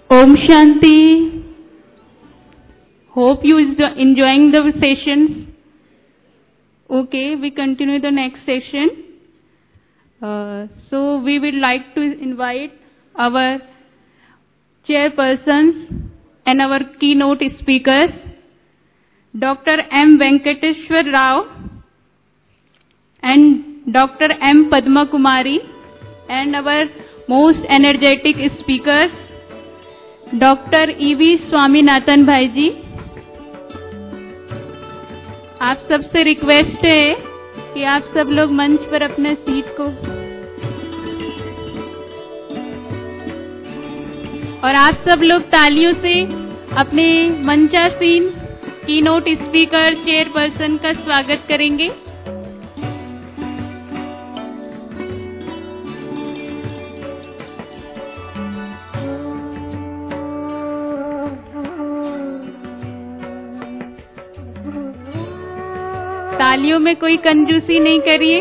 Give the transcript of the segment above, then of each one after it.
Om Shanti. Hope you enjoying the sessions. Okay, we continue the next session. So we would like to invite our chairpersons and our keynote speakers, Dr. M. Venkateshwar Rao and Dr. M. Padma Kumari, and our most energetic speakers, Dr. E.V. Swaminathan भाई जी. आप सबसे request है कि आप सब लोग मंच पर अपने सीट को और आप सब लोग तालियों से अपने मंचासीन कीनोट स्पीकर चेयरपर्सन का स्वागत करेंगे. तालियों में कोई कंजूसी नहीं करिए.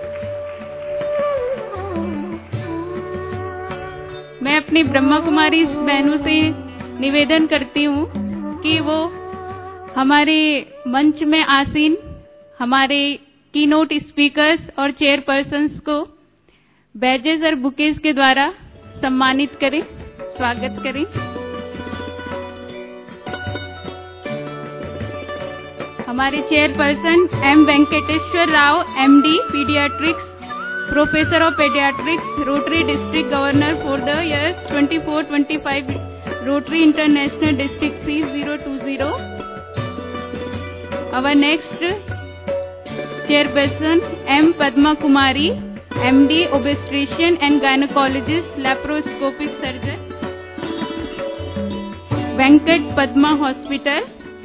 मैं अपनी ब्रह्मा कुमारी बहनों से निवेदन करती हूँ कि वो हमारे मंच में आसीन हमारे कीनोट स्पीकर्स और चेयरपर्सन्स को बैजेस और बुकेज के द्वारा सम्मानित करें, स्वागत करें. हमारे chairperson M Venkateshwar Rao, MD paediatrics, professor of paediatrics, Rotary district governor for the year 24-25, Rotary International district C020. Our next chairperson M. Padma Kumari, MD obstetrician and gynecologist, laparoscopic surgeon, Venkat Padma Hospital.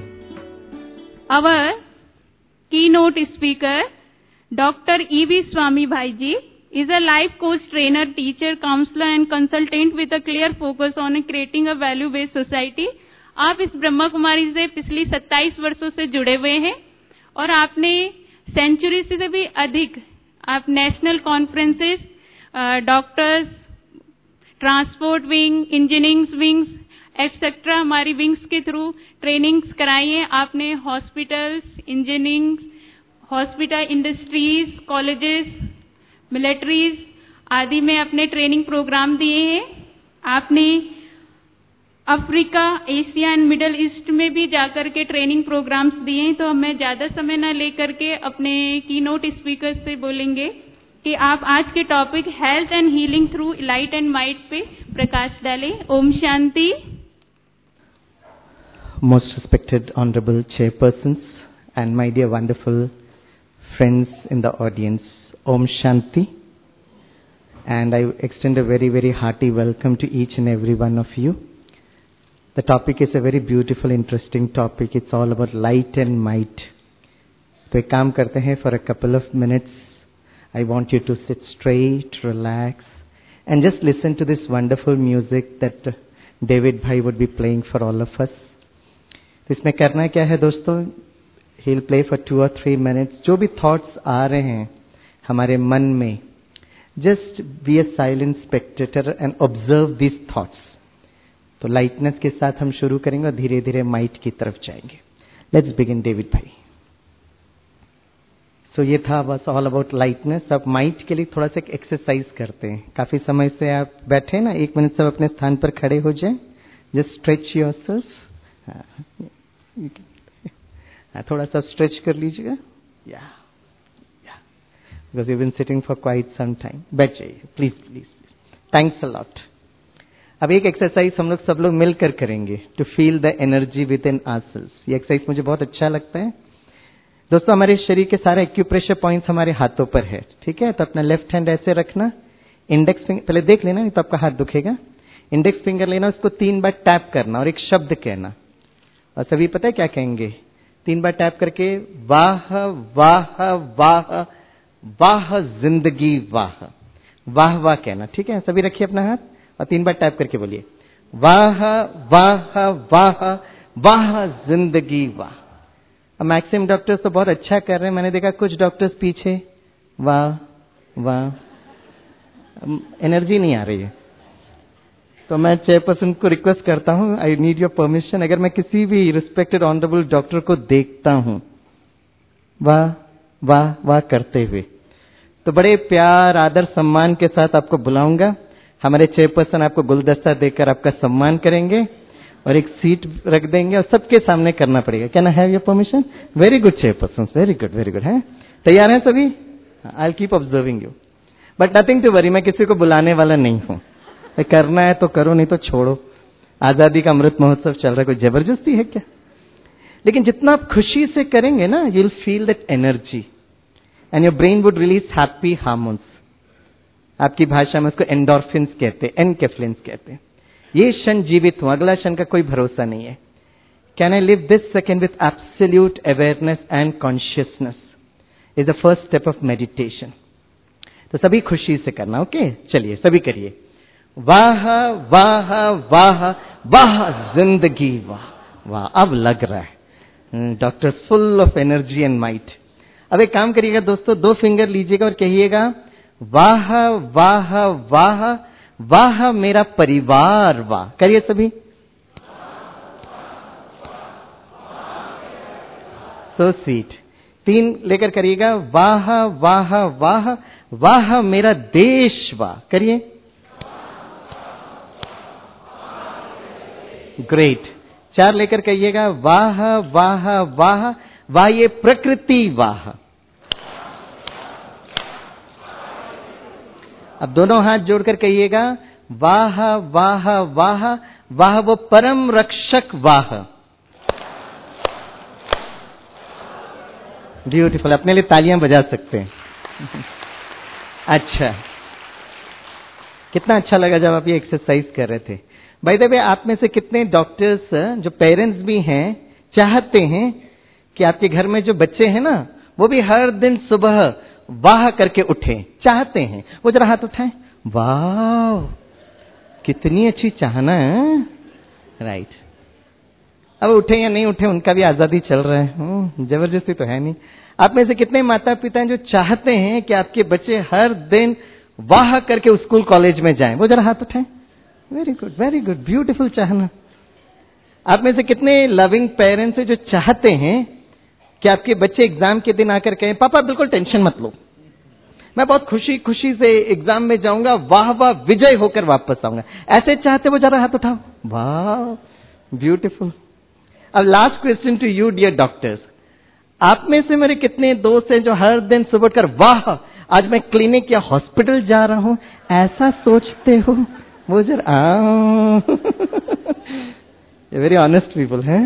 Our keynote speaker, Dr. E.V. Swami Bhaiji, is a life coach, trainer, teacher, counselor and consultant with a clear focus on creating a value-based society. आप इस ब्रह्मा कुमारी से पिछली 27 वर्षों से जुड़े हुए हैं और आपने सेंचुरी से भी अधिक आप national conferences, doctors, transport wing, engineering wings etcetera हमारी विंग्स के थ्रू ट्रेनिंग्स कराई हैं. आपने hospitals, engineering, hospital, industries, colleges, militaries आदि में अपने ट्रेनिंग प्रोग्राम दिए हैं. आपने Africa, Asia and Middle East में भी जाकर के ट्रेनिंग प्रोग्राम्स दिए हैं. तो मैं ज़्यादा समय न लेकर के अपने कीनोट स्पीकर से बोलेंगे कि आप आज के topic health and healing through light and might पे प्रकाश डालें. Om Shanti. Most respected honorable chairpersons and my dear wonderful friends in the audience, Om Shanti. And I extend a very, very hearty welcome to each and every one of you. The topic is a very beautiful, interesting topic. It's all about light and might. तो एक काम करते हैं, for a couple of minutes, I want you to sit straight, relax, and just listen to this wonderful music that David Bhai would be playing for all of us. तो इसमें करना क्या है दोस्तों? He'll play for 2 or 3 minutes. जो भी thoughts आ रहे हैं हमारे मन में, just be a silent spectator and observe these thoughts. तो लाइटनेस के साथ हम शुरू करेंगे और धीरे धीरे माइट की तरफ जाएंगे. लेट्स बिगिन डेविड भाई. सो ये था बस ऑल अबाउट लाइटनेस. अब माइट के लिए थोड़ा सा एक्सरसाइज करते हैं. काफी समय से आप बैठे ना, 1 मिनट सब अपने स्थान पर खड़े हो जाएं. Just stretch yourself. थोड़ा सा स्ट्रेच कर लीजिएगा. या because you been sitting for quite some time. बैठ जाइए please please. Thanks a lot. अब एक एक्सरसाइज हम लोग सब लोग मिलकर करेंगे to feel the energy within ourselves. ये एक्सरसाइज मुझे बहुत अच्छा लगता है दोस्तों. हमारे शरीर के सारे एक्यूप्रेशर पॉइंट्स हमारे हाथों पर है, ठीक है? तो अपना लेफ्ट हैंड ऐसे रखना, इंडेक्स फिंगर पहले देख लेना, नहीं तो आपका हाथ दुखेगा. इंडेक्स फिंगर लेना, उसको 3 बार टैप करना और एक शब्द कहना. और सभी पता है क्या कहेंगे? 3 बार टैप करके वाह वाह वाह वाह जिंदगी वाह, वाह वाह कहना, ठीक है? सभी रखिए अपना हाथ और 3 बार टैप करके बोलिए वाह वाह वाह वाह जिंदगी वाह. अब मैक्सिमम डॉक्टर्स तो बहुत अच्छा कर रहे हैं. मैंने देखा कुछ डॉक्टर्स पीछे वाह वाह, एनर्जी नहीं आ रही है. तो मैं चेयरपर्सन को रिक्वेस्ट करता हूँ, आई नीड योर परमिशन, अगर मैं किसी भी रिस्पेक्टेड ऑनरेबल डॉक्टर को देखता हूँ वाह वाह वाह करते हुए, तो बड़े प्यार आदर सम्मान के साथ आपको बुलाऊंगा। हमारे चेयरपर्सन आपको गुलदस्ता देकर आपका सम्मान करेंगे और एक सीट रख देंगे और सबके सामने करना पड़ेगा। Can I have your permission? Very good chairperson, very good है। तैयार हैं सभी? I will keep observing you, but nothing to worry, मैं किसी को बुलाने वाला नहीं हूं। करना है तो करो, नहीं तो छोड़ो। आजादी का अमृत महोत्सव चल रहा है, कोई जबरदस्ती है क्या? लेकिन जितना आप खुशी से करेंगे ना, you will feel that energy and your brain would release happy hormones. आपकी भाषा में उसको एंडोर्फिन्स कहते हैं, एनकेफ्लिन्स कहते हैं। ये क्षण जीवित हूं, अगला क्षण का कोई भरोसा नहीं है। Can I live this second with absolute awareness and consciousness is the first step of meditation. तो सभी खुशी से करना, ओके? चलिए सभी करिए। वाह वाह वाह वाह जिंदगी वाह वाह। अब लग रहा है doctor full of energy and might. अब एक काम करिएगा दोस्तों, 2 फिंगर लीजिएगा और कहिएगा वाह वाह वाह वाह मेरा परिवार वाह। करिए सभी। So sweet. 3 लेकर करिएगा वाह वाह वाह वाह मेरा देश वाह। करिए। ग्रेट। 4 लेकर कहिएगा वाह वाह वाह वाह ये प्रकृति वाह। अब दोनों हाथ जोड़कर कहिएगा वाह वाह वाह वाह वो परम रक्षक वाह। ब्यूटीफुल। अपने लिए तालियां बजा सकते हैं। अच्छा, कितना अच्छा लगा जब आप ये एक्सरसाइज कर रहे थे। बाय द वे, आप में से कितने डॉक्टर्स जो पेरेंट्स भी हैं चाहते हैं कि आपके घर में जो बच्चे हैं ना, वो भी हर दिन सुबह वाह करके उठे? चाहते हैं? वो जरा हाथ उठाएं। वाह, कितनी अच्छी चाहना है। राइट। अब उठे या नहीं उठे उनका भी आजादी चल रहा है, जबरदस्ती तो है नहीं। आप में से कितने माता पिता हैं जो चाहते हैं कि आपके बच्चे हर दिन वाह करके स्कूल कॉलेज में जाएं? वो जरा हाथ उठाएं। वेरी गुड, ब्यूटीफुल चाहना। आप में से कितने लविंग पेरेंट्स हैं जो चाहते हैं कि आपके बच्चे एग्जाम के दिन आकर कहें पापा बिल्कुल टेंशन मत लो, मैं बहुत खुशी खुशी से एग्जाम में जाऊंगा, वाह वाह विजय होकर वापस आऊंगा? ऐसे चाहते वो जरा हाथ उठाओ। वाह, ब्यूटीफुल। अब last question to you dear doctors, आप में से मेरे कितने दोस्त हैं जो हर दिन सुबह कर वाह आज मैं क्लिनिक या हॉस्पिटल जा रहा हूं ऐसा सोचते हो? वो जरा वेरी ऑनेस्ट पीपल हैं।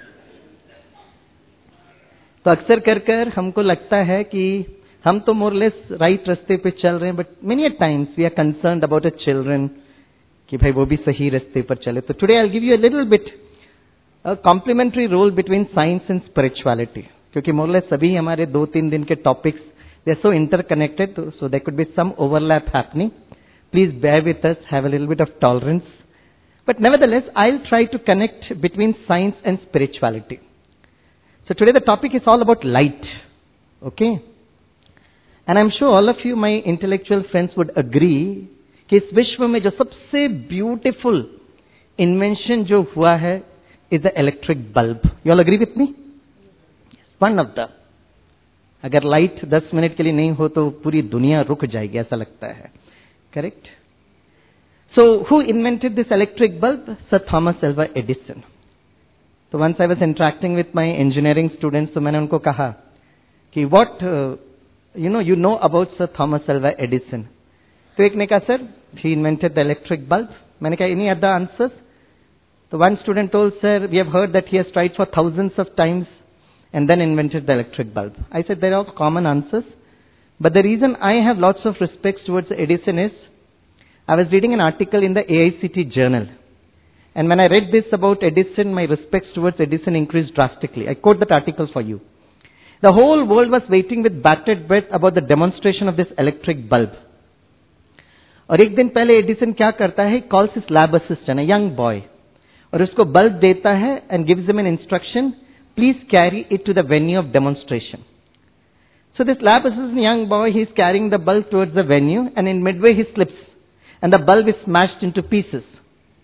तो अक्सर कर कर हमको लगता है कि हम तो मोरलेस राइट रास्ते पे चल रहे हैं, but many times we are concerned about a children कि भाई वो भी सही रास्ते पर चले। तो today I will give you a little bit complementary role between science and spirituality, क्योंकि मोरलेस सभी हमारे 2-3 दिन के topics they are so interconnected, so there could be some overlap happening. Please bear with us, have a little bit of tolerance. But nevertheless, I'll try to connect between science and spirituality. So today the topic is all about light. Okay? And I'm sure all of you, my intellectual friends, would agree कि इस विश्व में जो सबसे beautiful invention जो हुआ है is the electric bulb. You all agree with me? Yes. One of the. अगर लाइट 10 मिनट के लिए नहीं हो तो पूरी दुनिया रुक जाएगी, ऐसा लगता है. Correct? So, who invented this electric bulb? Sir Thomas Alva Edison. So, once I was interacting with my engineering students, तो मैंने उनको कहा कि what you know about Sir Thomas Alva Edison? तो एक ने कहा sir, he invented the electric bulb. मैंने कहा any other answers? So one student told sir, we have heard that he has tried for thousands of times and then invented the electric bulb. I said they're all common answers. But the reason I have lots of respect towards Edison is, I was reading an article in the AICT journal. And when I read this about Edison, my respects towards Edison increased drastically. I quote that article for you. The whole world was waiting with bated breath about the demonstration of this electric bulb. और एक दिन पहले Edison क्या करता है, calls his lab assistant, a young boy, और उसको bulb देता है and gives him an instruction, please carry it to the venue of demonstration. So this lab assistant young boy, he is carrying the bulb towards the venue, and in midway he slips and the bulb is smashed into pieces.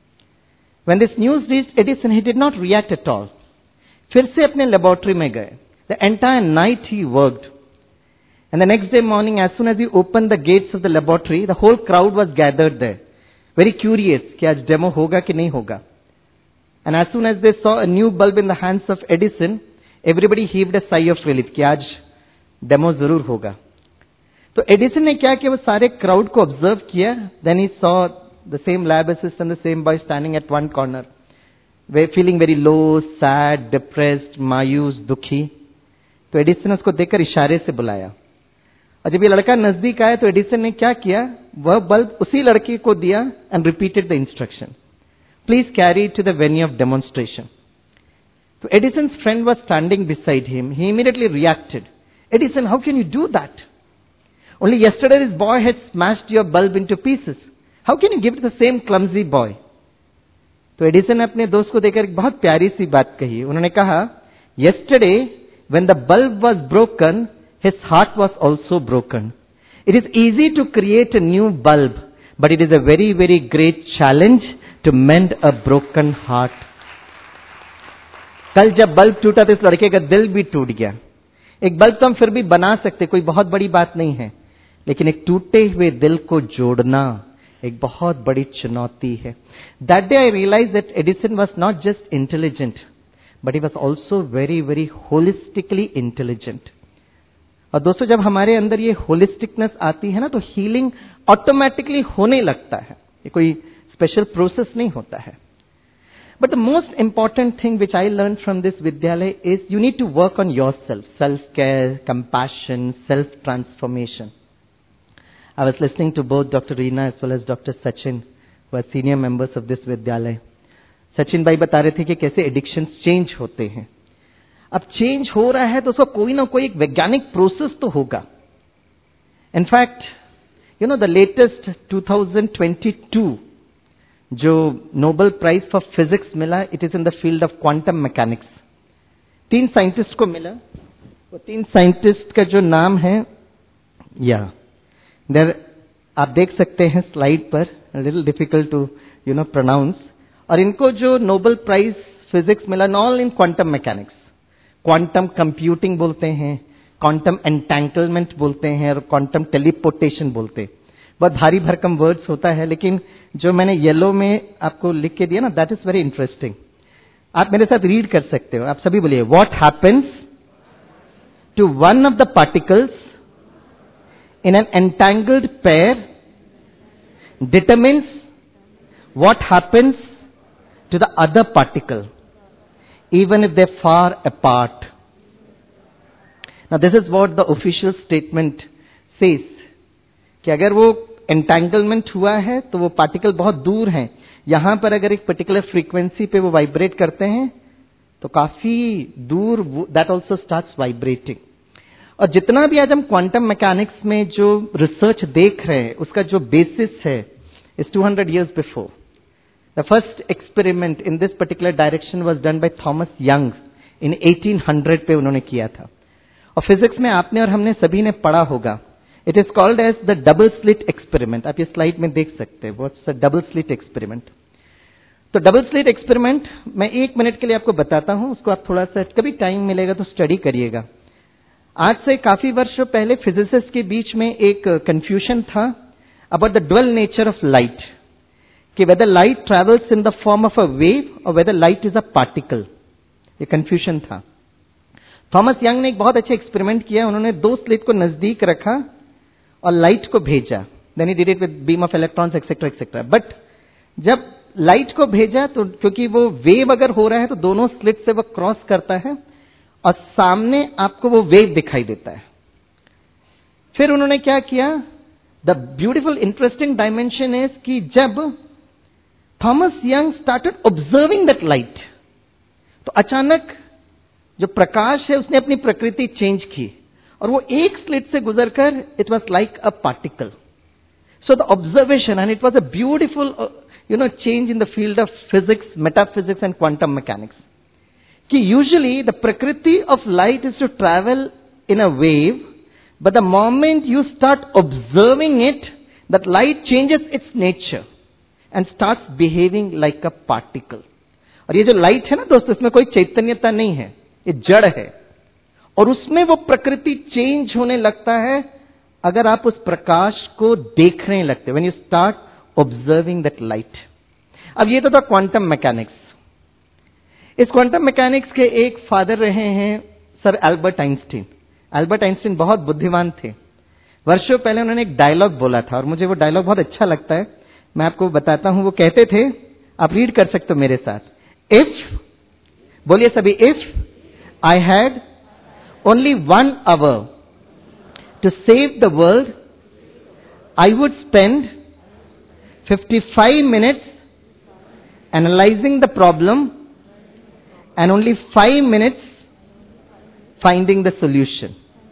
When this news reached Edison, he did not react at all. फिर से अपने laboratory में गए. The entire night he worked. And the next day morning, as soon as he opened the gates of the laboratory, the whole crowd was gathered there. Very curious कि आज demo होगा कि नहीं होगा. And as soon as they saw a new bulb in the hands of Edison, everybody heaved a sigh of relief कि आज demo जरूर होगा. तो एडिसन ने क्या किया, वो सारे क्राउड को ऑब्जर्व किया. Then he saw the same lab assistant, the same boy standing at one corner, वे feeling very low, sad, depressed, मायूस, दुखी. तो एडिसन ने उसको देखकर इशारे से बुलाया. और जब ये लड़का नजदीक आया तो एडिसन ने क्या किया, वह बल्ब उसी लड़के को दिया and repeated the instruction, please carry to the venue of demonstration. तो Edison's friend was standing beside him. He immediately reacted, Edison, how can you do that? Only yesterday this boy had smashed your bulb into pieces. How can you give it to the same clumsy boy? तो Edison ने अपने दोस्त को देखकर एक बहुत प्यारी सी बात कही. उन्होंने कहा, yesterday when the bulb was broken, his heart was also broken. It is easy to create a new bulb, but it is a very, very great challenge to mend a broken heart. कल जब bulb टूटा तो इस लड़के का दिल भी टूट गया. एक बल्ब तो हम फिर भी बना सकते, कोई बहुत बड़ी बात नहीं है, लेकिन एक टूटे हुए दिल को जोड़ना एक बहुत बड़ी चुनौती है. That day I realise that Edison was not just intelligent, but he was also very very holistically intelligent. और दोस्तों, जब हमारे अंदर ये होलिस्टिकनेस आती है ना, तो हीलिंग ऑटोमेटिकली होने लगता है. ये कोई स्पेशल प्रोसेस नहीं होता है. But the most important thing which I learned from this Vidyalaya is you need to work on yourself. Self-care, compassion, self-transformation. I was listening to both Dr. Reena as well as Dr. Sachin, who are senior members of this Vidyalaya. Sachin भाई बता रहे थे कि कैसे addictions change होते हैं. अब change हो रहा है तो उसका कोई ना कोई एक वैज्ञानिक process तो होगा. In fact, you know, the latest 2022 जो नोबेल प्राइज फॉर फिजिक्स मिला, it is in the field of quantum mechanics. 3 scientist को मिला. वो 3 साइंटिस्ट का जो नाम है, या देयर आप देख सकते हैं स्लाइड पर, लिटिल डिफिकल्ट टू प्रोनाउंस. और इनको जो नोबेल प्राइज फिजिक्स मिला, all in quantum mechanics. Quantum computing बोलते हैं, क्वांटम एंटैंगलमेंट बोलते हैं, और क्वांटम टेलीपोर्टेशन बोलते हैं. बहुत भारी भरकम वर्ड्स होता है, लेकिन जो मैंने येलो में आपको लिख के दिया ना, दैट इज वेरी इंटरेस्टिंग. आप मेरे साथ रीड कर सकते हो. आप सभी बोलिए, what happens to one of the particles in an entangled pair determines what happens to the other particle even if they far apart. Now this is what the official statement says, कि अगर वो entanglement हुआ है तो वो particle बहुत दूर हैं. यहां पर अगर एक पर्टिकुलर फ्रीक्वेंसी पे वो वाइब्रेट करते हैं तो काफी दूर दैट ऑल्सो स्टार्ट्स वाइब्रेटिंग. और जितना भी आज हम क्वांटम मैकेनिक्स में जो रिसर्च देख रहे हैं, उसका जो बेसिस है is 200 years before. The first experiment in this particular direction was done by Thomas Young in 1800 पे उन्होंने किया था. और फिजिक्स में आपने और हमने सभी ने पढ़ा होगा. It is called as the double slit experiment. आप ये स्लाइड में देख सकते हैं. What's the double slit experiment? तो डबल स्लिट एक्सपेरिमेंट मैं 1 मिनट के लिए आपको बताता हूं. उसको आप थोड़ा सा कभी टाइम मिलेगा तो स्टडी करिएगा. आज से काफी वर्षों पहले फिजिसिस्ट के बीच में एक कंफ्यूजन था about the dual nature of light, कि whether light travels in the form of a wave और whether light is a particle. ये कंफ्यूजन था. थॉमस यंग ने एक बहुत अच्छा एक्सपेरिमेंट किया. उन्होंने 2 स्लिट को नजदीक रखा और लाइट को भेजा. Then he did it with beam of electrons etcetera etcetera. But जब लाइट को भेजा तो क्योंकि वो वेव अगर हो रहा है तो दोनों स्लिट से वो क्रॉस करता है और सामने आपको वो वेव दिखाई देता है. फिर उन्होंने क्या किया, the beautiful interesting dimension is कि जब Thomas Young started observing that light, तो अचानक जो प्रकाश है उसने अपनी प्रकृति चेंज की और वो एक स्लिट से गुजरकर it was like a particle. So the observation and it was a beautiful change in the field of physics, metaphysics and quantum mechanics. कि usually the prakriti of light is to travel in a wave, but the moment you start observing it, that light changes its nature. and starts behaving like a particle. और ये जो light है ना दोस्तों, इसमें कोई चैतन्यता नहीं है, ये जड़ है, और उसमें वो प्रकृति चेंज होने लगता है अगर आप उस प्रकाश को देखने लगते, when you start observing that light. अब ये तो था क्वांटम मैकेनिक्स. इस क्वांटम मैकेनिक्स के एक फादर रहे हैं sir Albert Einstein. Albert Einstein बहुत बुद्धिमान थे. वर्षों पहले उन्होंने एक डायलॉग बोला था और मुझे वो डायलॉग बहुत अच्छा लगता है, मैं आपको बताता हूं. वो कहते थे, आप रीड कर सकते हो मेरे साथ. इफ, बोलिए सभी, if I had only 1 hour to save the world, I would spend 55 minutes analyzing the problem and only 5 minutes finding the solution.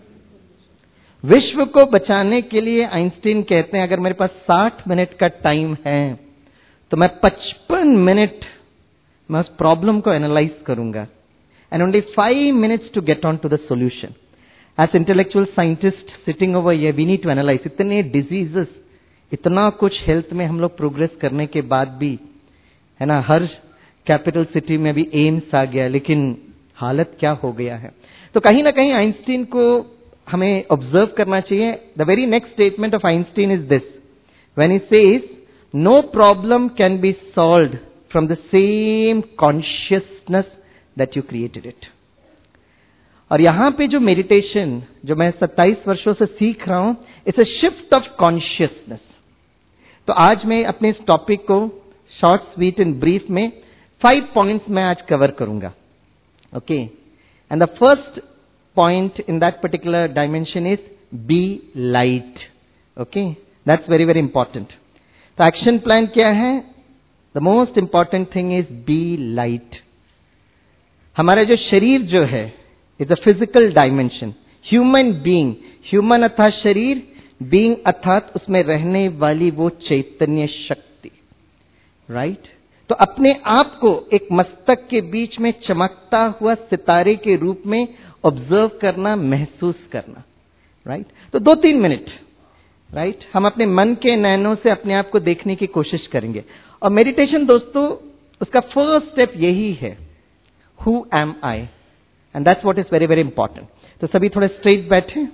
विश्व को बचाने के लिए आइंस्टीन कहते हैं, अगर मेरे पास 60 मिनट का टाइम है तो मैं 55 मिनट मैं उस प्रॉब्लम को एनालाइज करूंगा, and only 5 minutes to get on to the solution. As intellectual scientists sitting over here, we need to analyze. इतने diseases, इतना कुछ हेल्थ में हम लोग प्रोग्रेस करने के बाद भी, है ना, हर कैपिटल सिटी में भी एम्स आ गया, लेकिन हालत क्या हो गया है. तो कहीं ना कहीं आइंस्टीन को हमें ऑब्जर्व करना चाहिए. The very next statement of Einstein is this, when he says, no problem can be solved from the same consciousness that you created it. और यहां पे जो मेडिटेशन जो मैं 27 वर्षों से सीख रहा हूं, it's a shift of consciousness. तो आज मैं अपने इस टॉपिक को शॉर्ट, स्वीट एंड ब्रीफ में 5 पॉइंट्स में आज कवर करूंगा. Okay, and the first point in that particular dimension is be light. Okay, that's very very important. तो action plan क्या है? The most important thing is be light. हमारा जो शरीर जो है, is a physical dimension. Human being, human अर्थात शरीर, being अर्थात उसमें रहने वाली वो चैतन्य शक्ति, right? तो अपने आप को एक मस्तक के बीच में चमकता हुआ सितारे के रूप में ऑब्जर्व करना, महसूस करना, राइट? तो 2-3 मिनट, राइट, हम अपने मन के नैनों से अपने आप को देखने की कोशिश करेंगे. और मेडिटेशन दोस्तों, उसका फर्स्ट स्टेप यही है, who am I, and that's what is very very important. तो सभी थोड़े स्ट्रेट बैठे.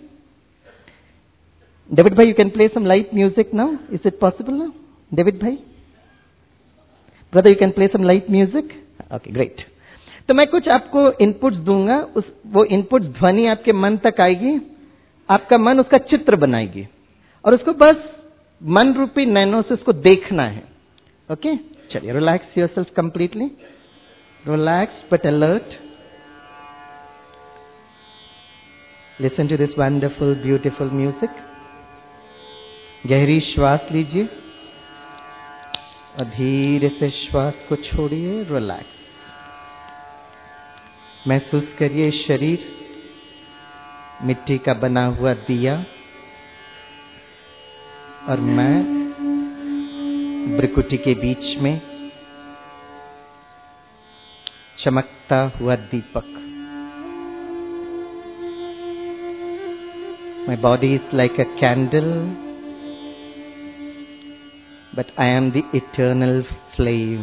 डेविड भाई, you can play some light music now, is it possible now? David भाई, brother, you can play some light music. Okay, great. तो मैं कुछ आपको इनपुट्स दूंगा, वो इनपुट ध्वनि आपके मन तक आएगी, आपका मन उसका चित्र बनाएगी, और उसको बस मन रूपी नैनों से उसको देखना है. ओके, चलिए, relax yourself completely, relax but alert. Listen to this wonderful beautiful music. गहरी श्वास लीजिए और धीरे से श्वास को छोड़िए. रिलैक्स. महसूस करिए शरीर मिट्टी का बना हुआ दिया, और मैं भ्रुकुटी के बीच में चमकता हुआ दीपक. My body is like a candle, but I am the eternal flame.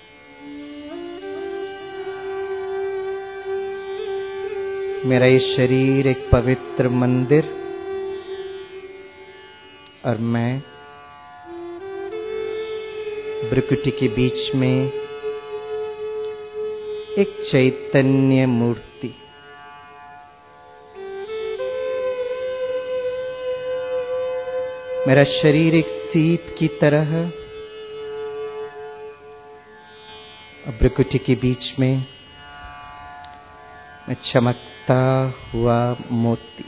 मेरा ये शरीर एक पवित्र मंदिर, और मैं भ्रुकुटी के बीच में एक चैतन्य मूर्ति. मेरा शरीर एक सीप की तरह, और भ्रुकुटी के बीच में मैं चमकता हुआ मोती.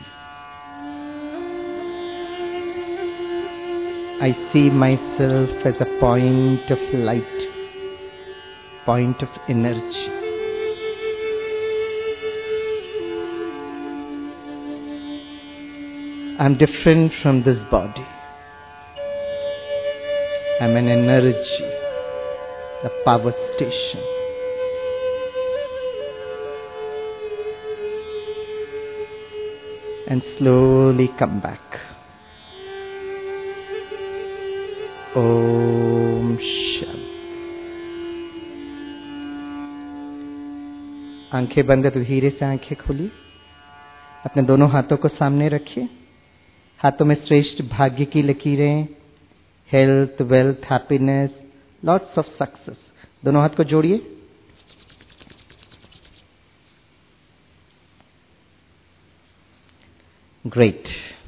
I see myself as a point of light, point of energy. I'm different from this body. I'm an energy, a power station. And slowly come back. Om आंखें बंद है तो धीरे से आंखें खोलिए। अपने दोनों हाथों को सामने रखिए। हाथों में श्रेष्ठ भाग्य की लकीरें, health, wealth, happiness, lots of success. दोनों हाथ को जोड़िए। ग्रेट।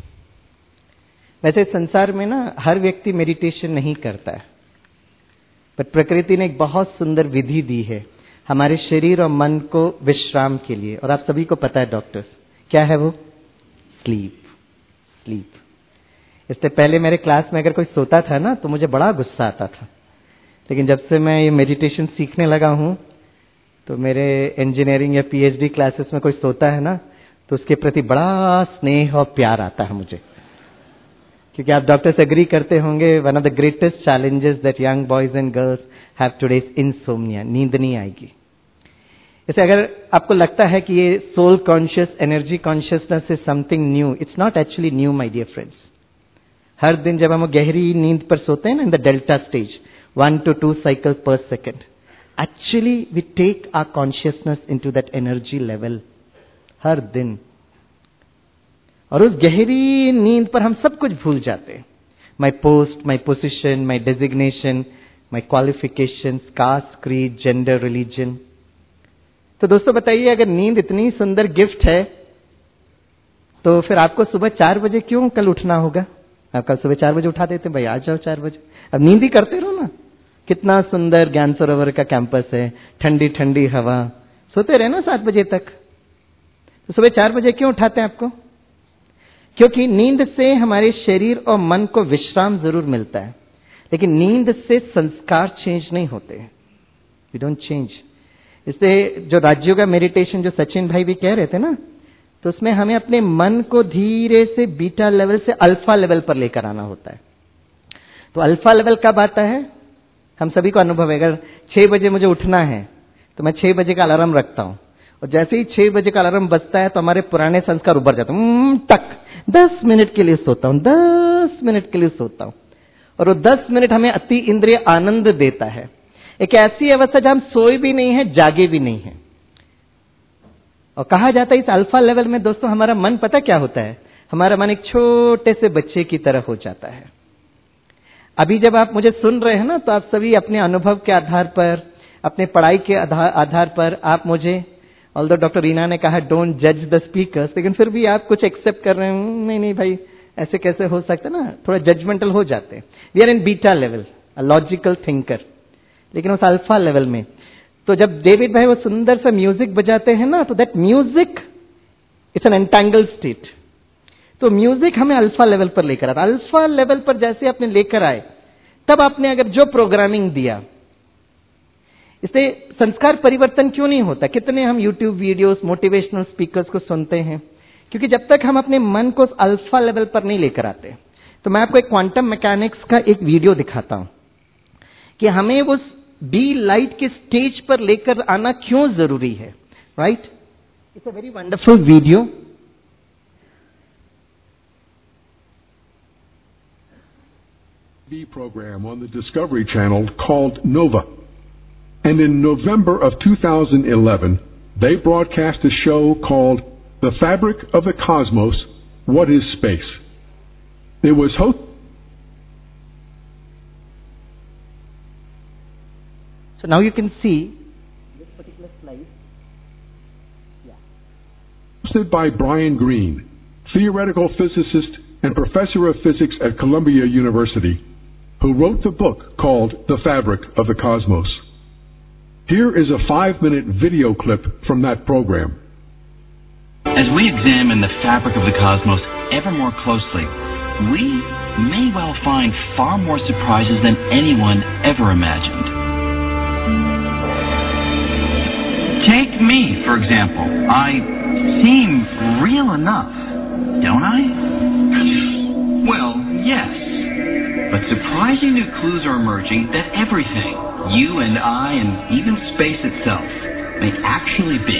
वैसे संसार में ना हर व्यक्ति मेडिटेशन नहीं करता है, पर प्रकृति ने एक बहुत सुंदर विधि दी है हमारे शरीर और मन को विश्राम के लिए। और आप सभी को पता है डॉक्टर्स, क्या है वो? स्लीप। स्लीप। इससे पहले मेरे क्लास में अगर कोई सोता था ना तो मुझे बड़ा गुस्सा आता था, लेकिन जब से मैं ये मेडिटेशन सीखने लगा हूं तो मेरे इंजीनियरिंग या पीएचडी क्लासेस में कोई सोता है ना तो उसके प्रति बड़ा स्नेह और प्यार आता है मुझे। क्योंकि आप डॉक्टर्स एग्री करते होंगे, one of the greatest challenges that young boys and girls have today is insomnia, नींद नहीं आएगी। जैसे अगर आपको लगता है कि ये soul conscious, energy consciousness is something new, it's not actually new my dear friends. हर दिन जब हम गहरी नींद पर सोते हैं ना, in the delta stage, 1 to 2 cycles per second, actually we take our consciousness into that energy level हर दिन। और उस गहरी नींद पर हम सब कुछ भूल जाते हैं। My post, my position, my designation, my qualification, caste, creed, gender, religion. तो दोस्तों बताइए, अगर नींद इतनी सुंदर गिफ्ट है तो फिर आपको सुबह 4 बजे क्यों कल उठना होगा? आप कल सुबह 4 बजे उठा देते, भाई आ जाओ 4 बजे, अब नींद ही करते रहो ना। कितना सुंदर ज्ञान सरोवर का कैंपस है, ठंडी ठंडी हवा, सोते रहे ना 7 बजे तक। तो सुबह 4 बजे क्यों उठाते हैं आपको? क्योंकि नींद से हमारे शरीर और मन को विश्राम जरूर मिलता है, लेकिन नींद से संस्कार चेंज नहीं होते, वी डोंट चेंज। इसलिए जो राजयोगा मेडिटेशन जो सचिन भाई भी कह रहे थे ना, तो उसमें हमें अपने मन को धीरे से बीटा लेवल से अल्फा लेवल पर लेकर आना होता है। तो अल्फा लेवल कब आता है? हम सभी को अनुभव है। अगर 6 बजे मुझे उठना है तो मैं 6 बजे का अलार्म रखता हूं, और जैसे ही 6 बजे का अलार्म बजता है तो हमारे पुराने संस्कार उभर जाते हैं। टक 10 मिनट के लिए सोता हूं, 10 मिनट के लिए सोता हूं, और वो 10 मिनट हमें अति इंद्रिय आनंद देता है। एक ऐसी अवस्था जहां हम सोए भी नहीं है, जागे भी नहीं है। और कहा जाता है इस अल्फा लेवल में दोस्तों हमारा मन, पता क्या होता है? हमारा मन एक छोटे से बच्चे की तरह हो जाता है। अभी जब आप मुझे सुन रहे हैं ना, तो आप सभी अपने अनुभव के आधार पर, अपने पढ़ाई के आधार पर आप मुझे, ऑल्दो डॉक्टर रीना ने कहा डोंट जज द स्पीकर्स, लेकिन फिर भी आप कुछ एक्सेप्ट कर रहे हैं। नहीं नहीं भाई, ऐसे कैसे हो सकता है ना, थोड़ा जजमेंटल हो जाते हैं। We are in beta level, a logical thinker, लेकिन उस अल्फा लेवल में तो जब डेविड भाई वो सुंदर सा म्यूजिक बजाते हैं ना, तो that music it's an entangled state. तो म्यूजिक हमें अल्फा लेवल पर लेकर आता। अल्फा लेवल पर जैसे आपने लेकर आए, तब आपने अगर जो प्रोग्रामिंग दिया, इससे संस्कार परिवर्तन क्यों नहीं होता? कितने हम यूट्यूब वीडियोस, मोटिवेशनल स्पीकर्स को सुनते हैं, क्योंकि जब तक हम अपने मन को अल्फा लेवल पर नहीं लेकर आते। तो मैं आपको एक क्वांटम मैकेनिक्स का एक वीडियो दिखाता हूं कि हमें उस बी लाइट के स्टेज पर लेकर आना क्यों जरूरी है। Right, it's a very wonderful video. Program on the Discovery Channel called Nova. And in November of 2011, they broadcast a show called The Fabric of the Cosmos, What is Space? It was hosted. So now you can see this particular slide. Hosted by Brian Greene, theoretical physicist and professor of physics at Columbia University, who wrote the book called The Fabric of the Cosmos. Here is a 5-minute video clip from that program. As we examine the fabric of the cosmos ever more closely, we may well find far more surprises than anyone ever imagined. Take me, for example. I seem real enough, don't I? Well, yes. But surprising new clues are emerging that everything, you and I and even space itself, may actually be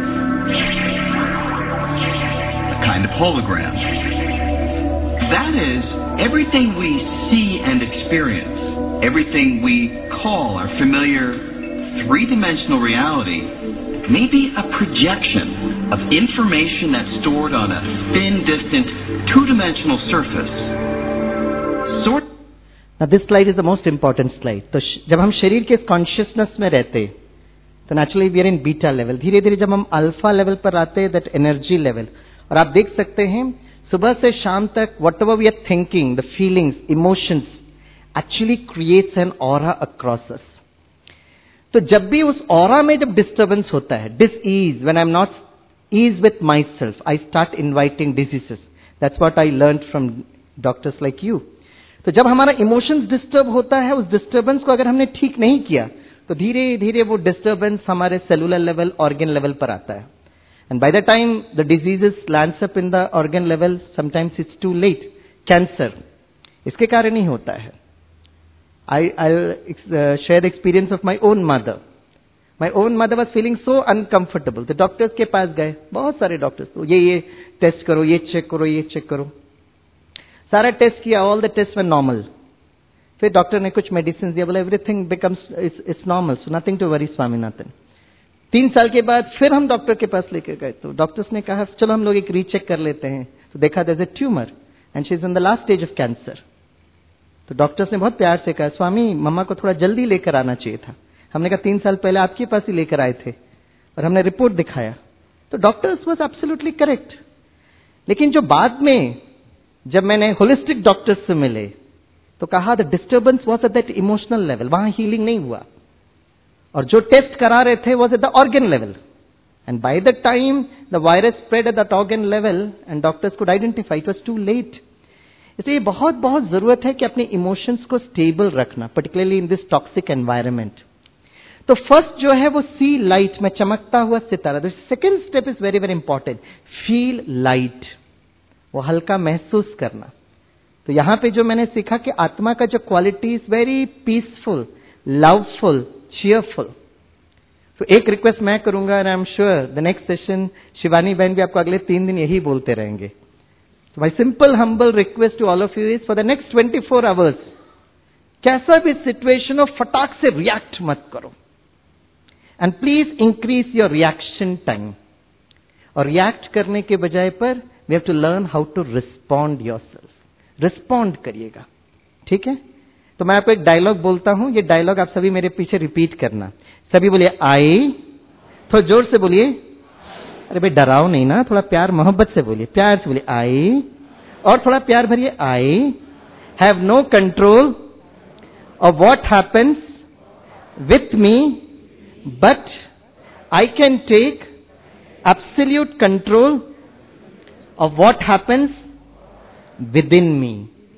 a kind of hologram. That is, everything we see and experience, everything we call our familiar three-dimensional reality, may be a projection of information that's stored on a thin, distant, two-dimensional surface. Now this slide is the most important slide. तो जब हम शरीर के consciousness में रहते तो naturally we are in beta level. धीरे धीरे जब हम अल्फा लेवल पर आते हैं, दैट एनर्जी लेवल, और आप देख सकते हैं सुबह से शाम तक whatever we are thinking, the feelings, emotions actually creates an aura across us. तो जब भी उस ऑरा में जब डिस्टर्बेंस होता है, disease, when I am not ease with my self, I start inviting diseases. That's what I learn from doctors like you. तो जब हमारा इमोशंस डिस्टर्ब होता है, उस डिस्टर्बेंस को अगर हमने ठीक नहीं किया तो धीरे धीरे वो डिस्टर्बेंस हमारे सेलुलर लेवल, ऑर्गन लेवल पर आता है. And by the time the diseases lands up in the organ level, sometimes it's too late. Cancer इसके कारण ही होता है. I'll share the experience of my own mother. My own mother was feeling so uncomfortable. The doctors के पास गए, बहुत सारे doctors, तो ये टेस्ट करो, ये चेक करो, ये चेक करो. सारा टेस्ट किया, all the test were normal. फिर डॉक्टर ने कुछ मेडिसिन दिया, बोला everything becomes it's normal, so nothing to worry Swaminathan. 3 साल के बाद फिर हम डॉक्टर के पास लेकर गए, तो डॉक्टर्स ने कहा चलो हम लोग एक रीचेक कर लेते हैं. तो देखा there is a tumour and she is in the last stage of cancer. तो डॉक्टर्स ने बहुत प्यार से कहा, स्वामी मम्मा को थोड़ा जल्दी लेकर आना चाहिए था. हमने कहा 3 साल पहले आपके पास ही लेकर आए थे, और हमने रिपोर्ट दिखाया. तो डॉक्टर्स वाज एब्सोल्युटली करेक्ट. लेकिन जो बाद में जब मैंने होलिस्टिक डॉक्टर्स से मिले तो कहा the disturbance was at that emotional level, वहां हीलिंग नहीं हुआ. और जो टेस्ट करा रहे थे was at the organ level. And by the time the virus spread at that organ level and doctors could identify it was too late. इसलिए बहुत बहुत जरूरत है कि अपने इमोशंस को स्टेबल रखना, particularly in this toxic environment. तो फर्स्ट जो है वो सी लाइट में चमकता हुआ सितारा. The second step is very very important, feel light, वो हल्का महसूस करना. तो यहां पे जो मैंने सीखा कि आत्मा का जो quality is very peaceful, loveful, cheerful. तो एक रिक्वेस्ट मैं करूंगा, and I am sure the next session Shivani बहन भी आपको अगले 3 दिन यही बोलते रहेंगे. So my simple humble request to all of you is for the next 24 hours, कैसा भी सिचुएशन हो फटाक से रिएक्ट मत करो. And please increase your reaction time. और रिएक्ट करने के बजाय पर we have to learn how to respond yourself. Respond करिएगा, ठीक है. तो मैं आपको एक डायलॉग बोलता हूं, ये डायलॉग आप सभी मेरे पीछे रिपीट करना. सभी बोलिए आई, थोड़ा जोर से बोलिए. अरे भाई डराओ नहीं ना, थोड़ा प्यार मोहब्बत से बोलिए, प्यार से बोलिए आई. और थोड़ा प्यार भरिए, I have no control of what happens with me, but I can take absolute control of what happens within me.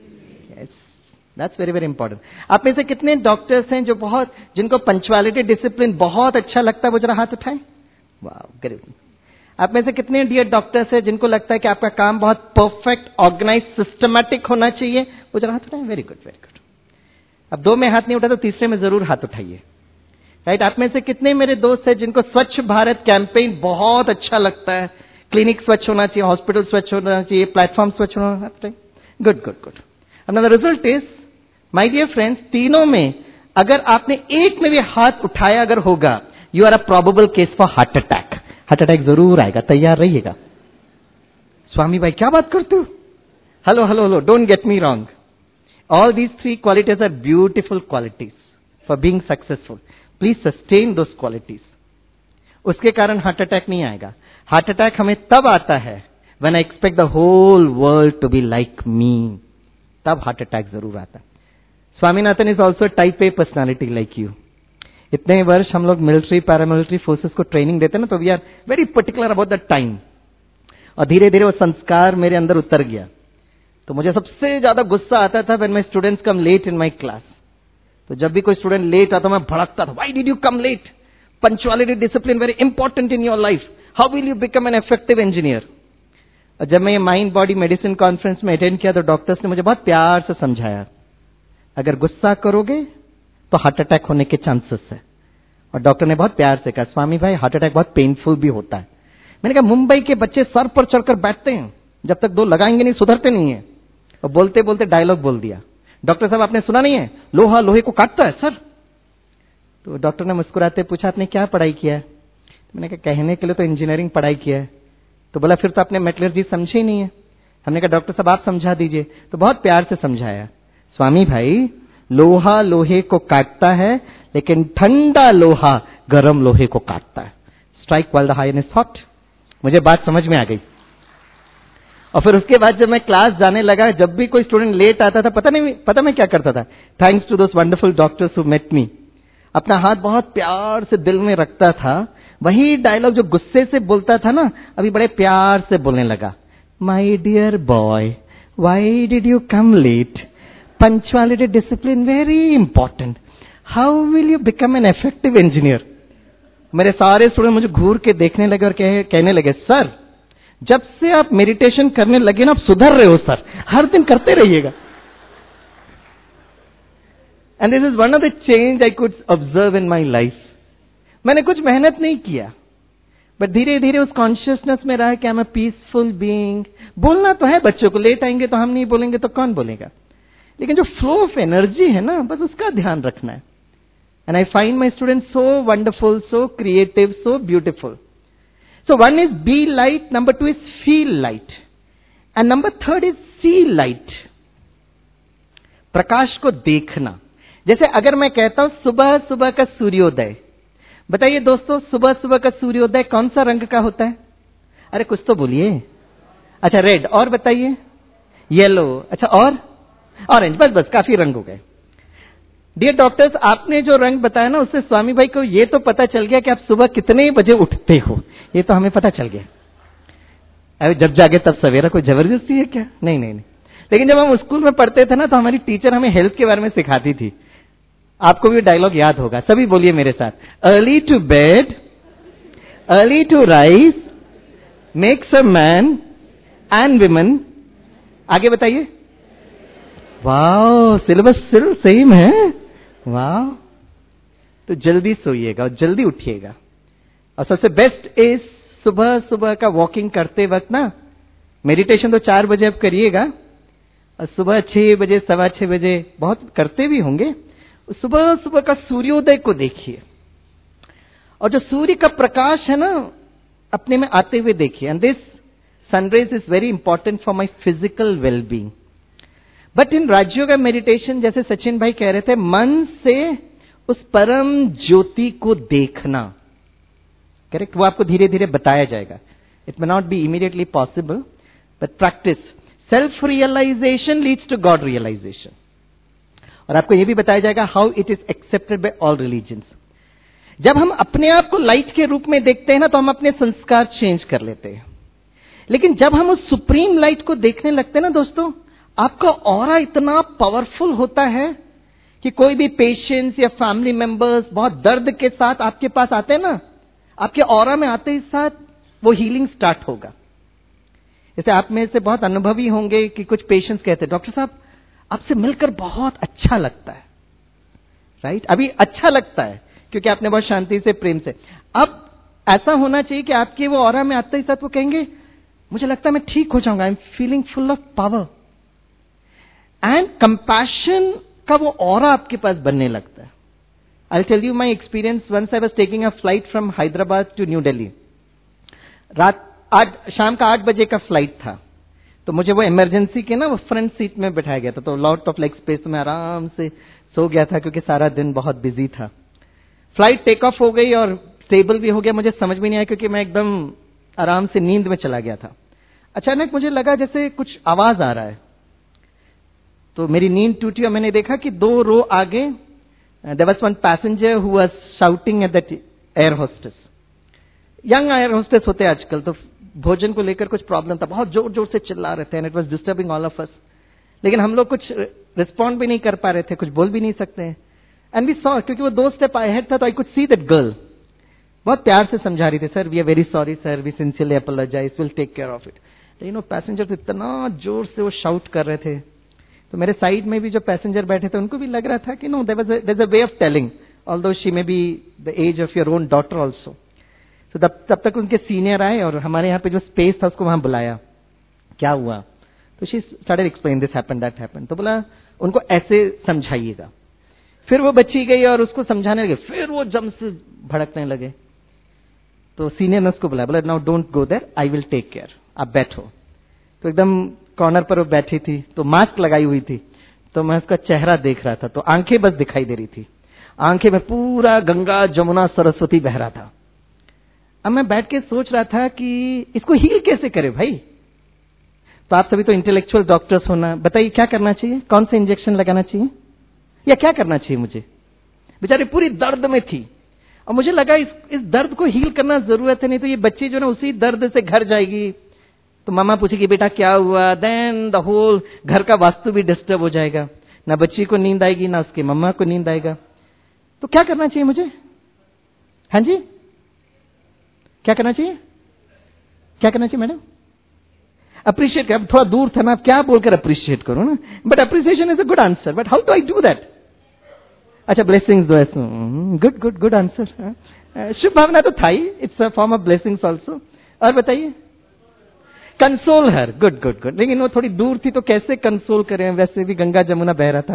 That's very very important. आप में से कितने डॉक्टर्स हैं जो बहुत, जिनको पंक्चुअलिटी, डिसिप्लिन बहुत अच्छा लगता है? वो जरा हाथ उठाएं. वाह, ग्रेट. आप में से कितने डियर डॉक्टर्स हैं जिनको लगता है कि आपका काम बहुत परफेक्ट, ऑर्गेनाइज, सिस्टमैटिक होना चाहिए? वो जरा हाथ उठाएं. Very good, very good. अब 2 में हाथ नहीं उठा तो तीसरे में जरूर हाथ उठाइए. राइट. आप में से कितने मेरे दोस्त हैं जिनको स्वच्छ भारत कैंपेन बहुत अच्छा लगता है? क्लिनिक स्वच्छ होना चाहिए, हॉस्पिटल स्वच्छ होना चाहिए, प्लेटफॉर्म स्वच्छ होना चाहिए. Good good good. अब the result is, my dear friends, तीनों में अगर आपने एक में भी हाथ उठाया अगर होगा, you are a probable case for heart attack. Heart attack जरूर आएगा, तैयार रहिएगा. स्वामी भाई क्या बात करते हो? Hello hello hello, don't get me wrong. All these 3 qualities are beautiful qualities for being successful. Please sustain those qualities. उसके कारण हार्ट अटैक नहीं आएगा. हार्ट अटैक हमें तब आता है when I expect the whole world to be like me. तब heart attack जरूर आता है. Swaminathan is also type A personality like you. इतने वर्ष हम लोग मिलिट्री, पैरामिलिट्री फोर्सेस को ट्रेनिंग देते हैं ना, तो we are very particular about the time. और धीरे धीरे वो संस्कार मेरे अंदर उतर गया. तो मुझे सबसे ज्यादा गुस्सा आता था when my students come late in my class. तो जब भी कोई स्टूडेंट लेट आता मैं भड़कता था, why did you come late? Punctuality, discipline very important in your life. How will you become an effective engineer? और जब मैं ये माइंड बॉडी मेडिसिन कॉन्फ्रेंस में अटेंड किया तो डॉक्टर्स ने मुझे बहुत प्यार से समझाया, अगर गुस्सा करोगे तो हार्ट अटैक होने के चांसेस है. और डॉक्टर ने बहुत प्यार से कहा, स्वामी भाई हार्ट अटैक बहुत पेनफुल भी होता है. मैंने कहा मुंबई के बच्चे सर पर चढ़कर बैठते हैं, जब तक 2 लगाएंगे नहीं सुधरते नहीं है. और बोलते बोलते डायलॉग बोल दिया, डॉक्टर साहब आपने सुना नहीं है, लोहा लोहे को काटता है सर. तो डॉक्टर ने मुस्कुराते पूछा, आपने क्या पढ़ाई किया है? मैंने कहा कहने के लिए तो इंजीनियरिंग पढ़ाई किया है। तो बोला फिर तो आपने मेटलर्जी समझे ही नहीं है। हमने कहा डॉक्टर साहब आप समझा दीजिए। तो बहुत प्यार से समझाया, स्वामी भाई लोहा लोहे को काटता है, लेकिन ठंडा लोहा गर्म लोहे को काटता है। Strike while the iron is hot. मुझे बात समझ में आ गई। और फिर उसके बाद जब मैं क्लास जाने लगा, जब भी कोई स्टूडेंट लेट आता था, पता मैं क्या करता था? Thanks to those wonderful doctors who met me, अपना हाथ बहुत प्यार से दिल में रखता था। वही डायलॉग जो गुस्से से बोलता था ना, अभी बड़े प्यार से बोलने लगा। My dear boy, why did you come late? Punctuality, discipline very important. How will you become an effective engineer? मेरे सारे स्टूडेंट मुझे घूर के देखने लगे और कहने लगे, सर जब से आप मेडिटेशन करने लगे ना, आप सुधर रहे हो सर, हर दिन करते रहिएगा। And this is one of the change I could observe in my life. मैंने कुछ मेहनत नहीं किया, बट धीरे धीरे उस कॉन्शियसनेस में रहा कि I am a peaceful being. बोलना तो है बच्चों को, लेट आएंगे तो हम नहीं बोलेंगे तो कौन बोलेगा, लेकिन जो फ्लो ऑफ एनर्जी है ना, बस उसका ध्यान रखना है। And I find my student so wonderful, so creative, so beautiful. So one is be light, number 2 is feel light, and number 3 is see light. प्रकाश को देखना। जैसे अगर मैं कहता हूं सुबह सुबह का सूर्योदय, बताइए दोस्तों सुबह सुबह का सूर्योदय कौन सा रंग का होता है? अरे कुछ तो बोलिए। अच्छा रेड, और बताइए? येलो, अच्छा और ऑरेंज। बस काफी रंग हो गए। डियर डॉक्टर्स, आपने जो रंग बताया ना, उससे स्वामी भाई को ये तो पता चल गया कि आप सुबह कितने बजे उठते हो, ये तो हमें पता चल गया। अरे जब जागे तब सवेरा, कोई जबरदस्ती है क्या? नहीं। लेकिन जब हम स्कूल में पढ़ते थे ना, तो हमारी टीचर हमें हेल्थ के बारे में सिखाती थी। आपको भी डायलॉग याद होगा, सभी बोलिए मेरे साथ। Early to bed, early to rise, makes a man and women. आगे बताइए। वाह, सिलेबस सेम है। वाह, तो जल्दी सोइएगा और जल्दी उठिएगा। और सबसे बेस्ट इज सुबह सुबह का वॉकिंग करते वक्त ना, मेडिटेशन तो 4 बजे आप करिएगा, और सुबह 6 बजे, 6:15 बजे बहुत करते भी होंगे। सुबह सुबह का सूर्योदय को देखिए, और जो सूर्य का प्रकाश है ना, अपने में आते हुए देखिए। And this sunrise is very important for my physical wellbeing. But in Rajyoga meditation, जैसे सचिन भाई कह रहे थे, मन से उस परम ज्योति को देखना, करेक्ट, वो आपको धीरे धीरे बताया जाएगा। It may not be immediately possible, but practice. Self realisation leads to God realisation. और आपको यह भी बताया जाएगा how it is accepted by all religions. जब हम अपने आप को लाइट के रूप में देखते हैं ना, तो हम अपने संस्कार चेंज कर लेते हैं। लेकिन जब हम उस सुप्रीम लाइट को देखने लगते हैं ना दोस्तों, आपका ऑरा इतना पावरफुल होता है कि कोई भी पेशेंट्स या फैमिली मेंबर्स बहुत दर्द के साथ आपके पास आते हैं ना, आपके ऑरा में आते ही साथ वो हीलिंग स्टार्ट होगा। जैसे आप में से बहुत अनुभवी होंगे कि कुछ पेशेंट्स कहते हैं, डॉक्टर साहब आपसे मिलकर बहुत अच्छा लगता है, राइट? अभी अच्छा लगता है क्योंकि आपने बहुत शांति से, प्रेम से। अब ऐसा होना चाहिए कि आपके वो ऑरा में आते ही साथ वो कहेंगे, मुझे लगता है मैं ठीक हो जाऊंगा, I am feeling full of power. And compassion का वो ऑरा आपके पास बनने लगता है। I'll tell you my experience. Once I was taking a flight from Hyderabad to New Delhi. शाम का 8 बजे का फ्लाइट था, तो मुझे वो इमरजेंसी के ना वो फ्रंट सीट में बिठाया गया था, तो लॉट ऑफ लेग स्पेस, तो मैं आराम से सो गया था क्योंकि सारा दिन बहुत बिजी था। फ्लाइट टेक ऑफ हो गई और स्टेबल भी हो गया, मुझे समझ में नहीं आया क्योंकि मैं एकदम आराम से नींद में चला गया था। अचानक मुझे लगा जैसे कुछ आवाज आ रहा है, तो मेरी नींद टूटी और मैंने देखा कि 2 रो आगे there was one passenger who was shouting at that air hostess. Young air hostess होते हैं आजकल, तो भोजन को लेकर कुछ प्रॉब्लम था, बहुत जोर जोर से चिल्ला रहे थे, and it was disturbing all of us. लेकिन हम लोग कुछ रिस्पॉन्ड भी नहीं कर पा रहे थे, कुछ बोल भी नहीं सकते हैं। एंड वी सॉ, क्योंकि वो 2 स्टेप ahead था, तो I could see that girl बहुत प्यार से समझा रही थी, sir we are very sorry sir, we sincerely apologise, will take care of it. लेकिन पैसेंजर तो इतना जोर से वो शाउट कर रहे थे, तो मेरे साइड में भी जो पैसेंजर बैठे थे उनको भी लग रहा था कि no, there is a way of telling, although she may be the age of your own daughter also. तो तब तक उनके सीनियर आए और हमारे यहाँ पे जो स्पेस था उसको वहां बुलाया, क्या हुआ, तो she started explain this happened, that happened. तो बोला उनको ऐसे समझाइएगा। फिर वो बच्ची गई और उसको समझाने लगे, फिर वो जम से भड़कने लगे। तो सीनियर ने उसको बुलाया, बोला now don't go there, I will take care, आप बैठो। तो एकदम कॉर्नर पर वो बैठी थी, तो मास्क लगाई हुई थी, तो मैं उसका चेहरा देख रहा था, तो आंखें बस दिखाई दे रही थी, आंखें में पूरा गंगा जमुना सरस्वती बह रहा था। अब मैं बैठ के सोच रहा था कि इसको हील कैसे करे भाई। तो आप सभी तो इंटेलेक्चुअल डॉक्टर्स होना, बताइए क्या करना चाहिए, कौन से इंजेक्शन लगाना चाहिए या क्या करना चाहिए मुझे। बेचारी पूरी दर्द में थी और मुझे लगा इस दर्द को हील करना जरूरत है, नहीं तो ये बच्ची जो ना उसी दर्द से घर जाएगी, तो मामा पूछेगी बेटा क्या हुआ, देन द होल घर का वास्तु भी डिस्टर्ब हो जाएगा, ना बच्ची को नींद आएगी ना उसके मम्मा को नींद आएगा। तो क्या करना चाहिए मुझे? हाँ जी, क्या करना चाहिए, क्या करना चाहिए मैडम? अप्रिशिएट कर, थोड़ा दूर था मैं, क्या बोलकर अप्रिशिएट करूं ना, but appreciation is a good answer, but how do I do that? अच्छा, ब्लेसिंग्स दो, ऐसा गुड गुड गुड आंसर। शुभ भावना तो था ही, it's a form of blessings also. और बताइए, console her, good good good, लेकिन वो थोड़ी दूर थी तो कैसे कंसोल करें, वैसे भी गंगा जमुना बह रहा था।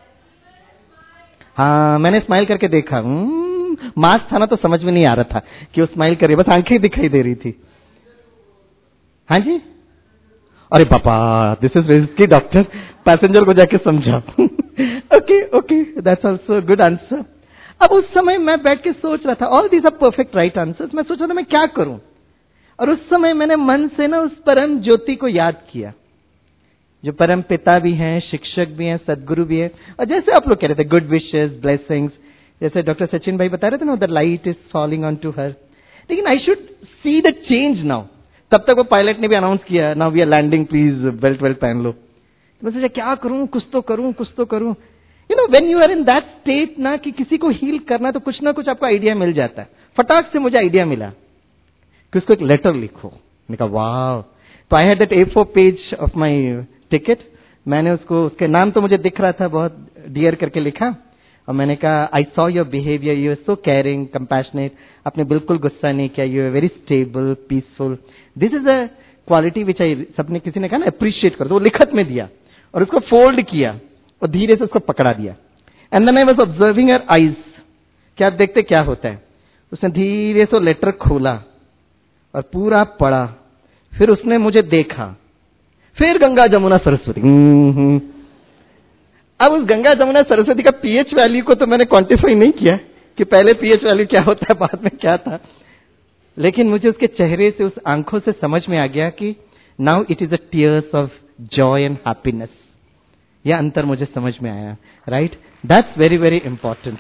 हाँ, मैंने स्माइल करके देखा, मास्क था ना तो समझ में नहीं आ रहा था कि वो स्माइल कर रही, बस आंखें दिखाई दे रही थी। हाँ जी, अरे पापा this is risky doctor, passenger को जाके समझा। Okay okay, that's also good answer. अब उस समय मैं बैठ के सोच रहा था, all these are perfect right answers, मैं सोच रहा था मैं क्या करूं। और उस समय मैंने मन से ना उस परम ज्योति को याद किया, जो परम पिता भी हैं, शिक्षक भी हैं, सदगुरु भी हैं, और जैसे आप लोग कह रहे थे गुड विशेस, ब्लेसिंग्स, जैसे डॉक्टर सचिन भाई बता रहे थे ना, the light is falling on to her, लेकिन I should see the change now. तब तक वो पायलट ने भी अनाउंस किया, now we are landing, please belt वेल्ट पहन लो। मैं सोचा क्या करूं, कुछ तो करूं, कुछ तो करूं। You know when you are in that state ना कि किसी को हील करना, तो कुछ ना कुछ आपको आइडिया मिल जाता है। फटाक से मुझे आइडिया मिला कि उसको एक लेटर लिखो। मैंने कहा वाह, तो I had that A4 page of my ticket, मैंने उसको, उसके नाम तो मुझे दिख रहा था, बहुत डियर करके लिखा, और मैंने कहा I saw your behaviour, you are so caring, compassionate, आपने बिल्कुल गुस्सा नहीं किया, you are very stable, peaceful, this is a quality which I, सबने किसी ने कहा ना अप्रिशिएट कर, तो वो लिखत में दिया और उसको फोल्ड किया और धीरे से उसको पकड़ा दिया। And then I was observing her eyes, क्या देखते क्या होता है। उसने धीरे से लेटर खोला और पूरा पढ़ा, फिर उसने मुझे देखा, फिर गंगा जमुना सरस्वती। अब उस गंगा जमुना सरस्वती का पीएच वैल्यू को तो मैंने क्वांटिफाई नहीं किया कि पहले पीएच वैल्यू क्या होता है, बाद में क्या था, लेकिन मुझे उसके चेहरे से, उस आंखों से समझ में आ गया कि now it is a tears of joy and happiness. यह अंतर मुझे समझ में आया, right, that's very very important.